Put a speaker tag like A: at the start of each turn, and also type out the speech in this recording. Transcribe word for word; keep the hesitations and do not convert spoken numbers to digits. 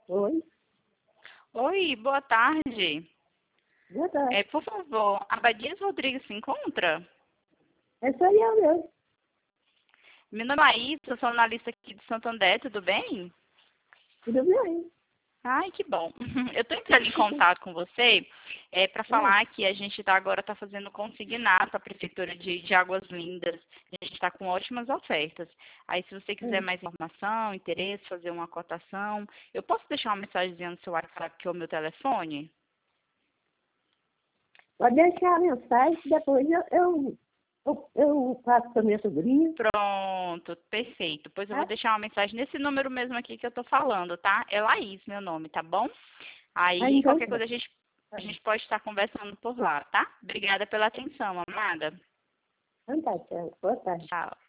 A: Oi,
B: Oi, boa tarde.
A: boa tarde.
B: É, por favor, Abadias Rodrigues se encontra?
A: É só eu mesmo.
B: Meu nome é Maísa, sou analista aqui de Santo André, tudo bem?
A: Tudo bem?
B: Ai, que bom. Eu estou entrando em contato com você é, para
A: É.
B: falar que a gente tá, agora está fazendo consignato à Prefeitura de, de Águas Lindas. A gente está com ótimas ofertas. Aí, se você quiser
A: É.
B: mais informação, interesse, fazer uma cotação, eu posso deixar uma mensagem no seu WhatsApp, que é o meu telefone?
A: Pode deixar a mensagem, depois eu, eu, eu, eu passo para minha sobrinha.
B: Pronto, perfeito. Pois eu vou
A: Tá?
B: deixar uma mensagem nesse número mesmo aqui que eu tô falando, tá? É Laís, meu nome, tá bom?
A: Ah,
B: Aí,
A: então
B: qualquer
A: tá.
B: coisa a gente, a gente pode estar conversando por lá, tá? Obrigada pela atenção, amada.
A: Então tá, tchau. Boa tarde.
B: Tchau.